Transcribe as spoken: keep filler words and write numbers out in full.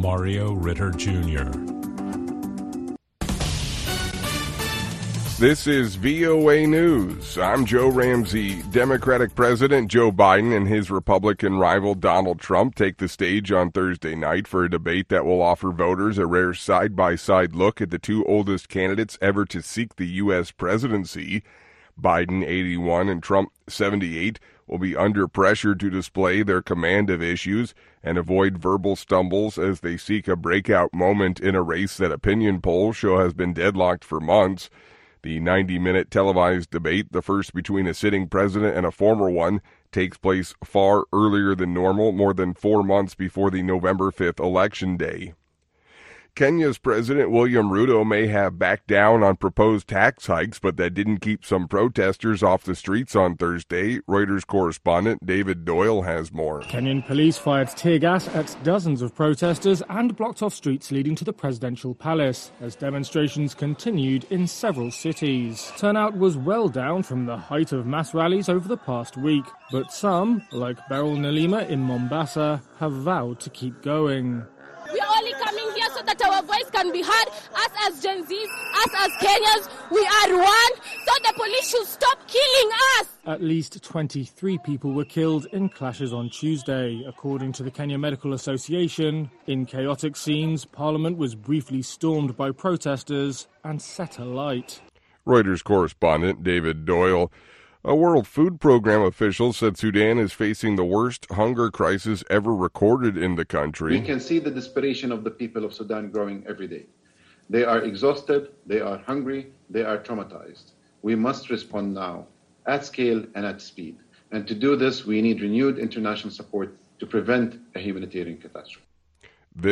Mario Ritter Junior This is V O A News. I'm Joe Ramsey. Democratic President Joe Biden and his Republican rival Donald Trump take the stage on Thursday night for a debate that will offer voters a rare side-by-side look at the two oldest candidates ever to seek the U S presidency. Biden, eighty-one, and Trump, seventy-eight, will be under pressure to display their command of issues and avoid verbal stumbles as they seek a breakout moment in a race that opinion polls show has been deadlocked for months. The ninety-minute televised debate, the first between a sitting president and a former one, takes place far earlier than normal, more than four months before the November fifth election day. Kenya's President William Ruto may have backed down on proposed tax hikes, but that didn't keep some protesters off the streets on Thursday. Reuters correspondent David Doyle has more. Kenyan police fired tear gas at dozens of protesters and blocked off streets leading to the presidential palace as demonstrations continued in several cities. Turnout was well down from the height of mass rallies over the past week, but some, like Beryl Nalima in Mombasa, have vowed to keep going. We are only coming here so that our voice can be heard. Us as Gen Zs, us as Kenyans, we are one, so the police should stop killing us. At least twenty-three people were killed in clashes on Tuesday, according to the Kenya Medical Association. In chaotic scenes, Parliament was briefly stormed by protesters and set alight. Reuters correspondent David Doyle. A World Food Program official said Sudan is facing the worst hunger crisis ever recorded in the country. We can see the desperation of the people of Sudan growing every day. They are exhausted, they are hungry, they are traumatized. We must respond now, at scale and at speed. And to do this, we need renewed international support to prevent a humanitarian catastrophe.